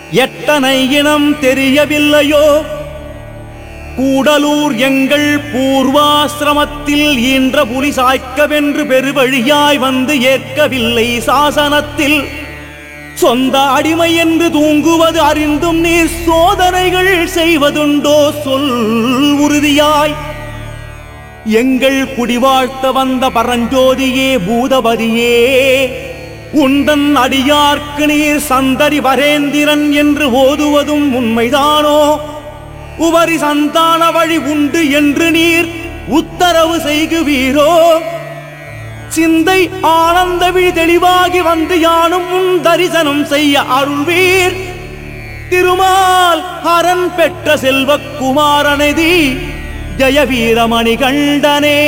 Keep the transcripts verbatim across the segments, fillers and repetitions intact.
எத்தனை இனம் தெரியவில்லையோ? கூடலூர் எங்கள் பூர்வாசிரமத்தில் ஈன்ற புலி சாய்க்கவென்று பெருவழியாய் வந்து ஏற்கவில்லை சாசனத்தில். சொந்த அடிமை என்று தூங்குவது அறிந்தும் நீர் சோதனைகள் செய்வதுண்டோ சொல் உறுதியாய். எங்கள் குடிவாழ்த்த வந்த பரஞ்சோதியே பூதபதியே, உந்தன் அடியார்க்கு நீர் சந்ததி வரேந்திரன் என்று ஓதுவதும் உண்மைதானோ? உவரி சந்தான வழி உண்டு என்று நீர் உத்தரவு செய்குவீரோ? சிந்தை ஆனந்த விழி தெளிவாகி வந்து யானும் உன் தரிசனம் செய்ய அருள்வீர். திருமால் ஹரன் பெற்ற செல்வக்குமாரனதி ஜெயவீரமணி கண்டனே.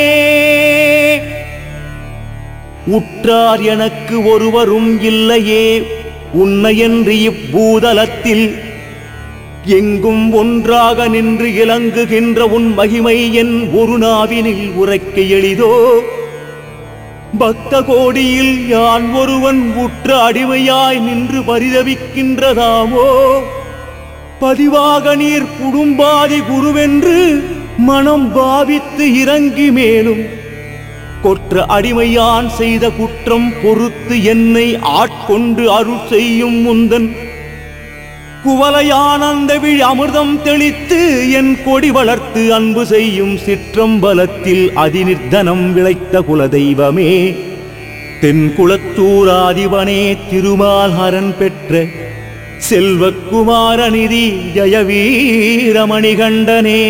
உற்றார் எனக்கு ஒருவரும் இல்லையே உன்னையன்று இப்பூதலத்தில். எங்கும் ஒன்றாக நின்று இலங்குகின்ற உன் மகிமை என் ஒரு நாவினில் உரைக்க எளிதோ? பக்த கோடியில் யான் ஒருவன் உற்ற அடிமையாய் நின்று பரிதவிக்கின்றதாமோ? பதிவாக நீர் குடும்பாதி குருவென்று மனம் பாவித்து இறங்கி மேலும் கொற்ற அடிமையான் செய்த குற்றம் பொறுத்து என்னை ஆட்கொண்டு அருள் செய்யும் முந்தன் குவலையானந்த விழி அமிர்தம் தெளித்து என் கொடி வளர்த்து அன்பு செய்யும் சிற்றம்பலத்தில் அதிநிர்தனம் விளைத்த குலதெய்வமே. தென்குளத்தூராதிபனே திருமால் ஹரன் பெற்ற செல்வக்குமாரநிதி ஜெயவீரமணி கண்டனே.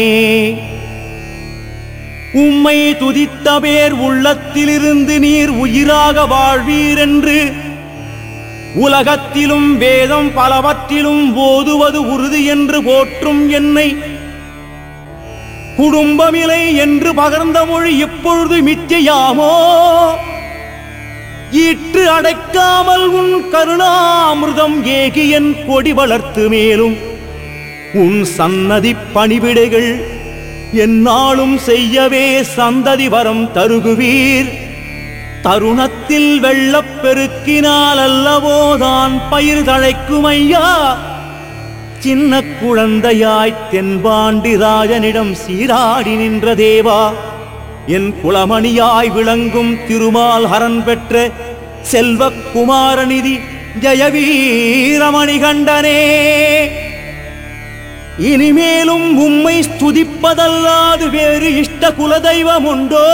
உம்மை துதித்த பேர் உள்ளத்திலிருந்து நீர் உயிராக வாழ்வீரென்று உலகத்திலும் வேதம் பலவற்றிலும் ஓதுவது உறுதி என்று போற்றும் என்னை குடும்பமில்லை என்று பகர்ந்த மொழி இப்பொழுது மிச்சையாமோ? ஈற்று அடைக்காமல் உன் கருணாமிர்தம் ஏகி என் கொடி வளர்த்து மேலும் உன் சன்னதி பணிவிடைகள் என்னாலும் செய்யவே சந்ததி வரம் தருகுவீர். தருணத்தில் வெள்ளப் பெருக்கினால் அல்லவோதான் பயிர் தழைக்கும் ஐயா. சின்ன குழந்தையாய் தென்பாண்டி ராஜனிடம் சீராடி நின்ற தேவா, என் குலமணியாய் விளங்கும் திருமால் ஹரன் பெற்ற செல்வக்குமாரநிதி ஜெயவீரமணி கண்டனே. இனிமேலும் உம்மை ஸ்துதிப்பதல்லாது வேறு இஷ்ட குலதெய்வம் உண்டோ?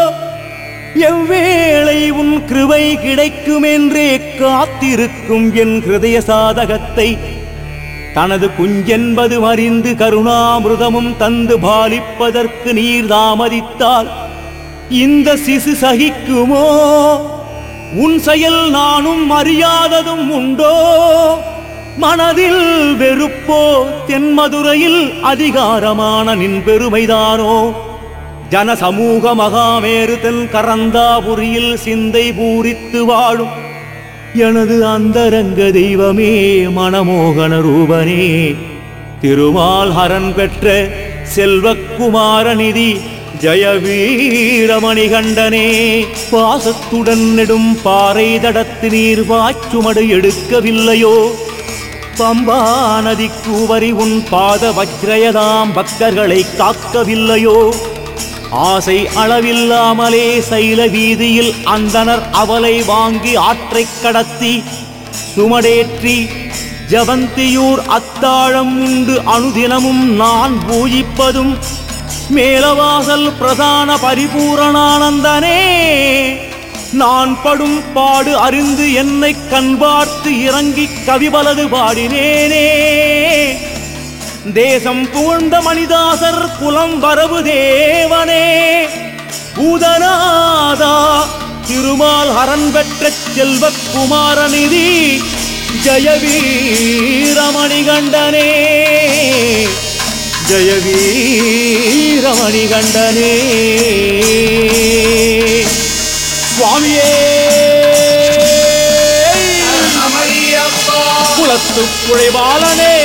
எவ்வேளை உன் கிருபை கிடைக்கும் என்றே காத்திருக்கும் என் ஹிருதய சாதகத்தை தனது குஞ்சென்பது அறிந்து கருணாமிருதமும் தந்து பாலிப்பதற்கு நீர் தாமதித்தால் இந்த சிசு சகிக்குமோ? உன் செயல் நானும் அறியாததும் உண்டோ? மனதில் வெறுப்போ? தென்மதுரையில் அதிகாரமான நின் பெருமைதானோ? ஜனசமூக மகாமேரு தென் கரந்தாபுரியில் சிந்தை பூரித்து வாழும் எனது அந்தரங்க தெய்வமே மனமோகன ரூபனே. திருமால் ஹரன் பெற்ற செல்வக்குமாரநிதி ஜெயவீரமணி கண்டனே. பாசத்துடன் நெடும் பாறை தடத்து நீர் வாச்சுமடு எடுக்கவில்லையோ? பம்பா நதிக்கு வரி உன் பாத வஜ்ரயதாம் பக்தர்களை காக்கவில்லையோ? ஆசை அளவில்லாமலே சைல வீதியில் அந்தனர் அவலை வாங்கி ஆற்றைக் கடத்தி சுமடேற்றி ஜவந்தியூர் அத்தாழம் உண்டு அனுதினமும் நான் பூஜிப்பதும் மேலவாசல் பிரதான பரிபூரணானந்தனே. நான் படும் பாடு அறிந்து என்னை கண்பார்த்து இறங்கி கவிபலது பாடினேனே. தேசம் புகழ்ந்த மணிதாசர் குலம் வரவு தேவனே. பூதநாதா திருமால் ஹரன் பெற்ற செல்வக்குமாரநிதி ஜெயவீரமணி கண்டனே. ஜெயவீரமணி கண்டனே. சுவாமியே குலத்து குழைவாளனே.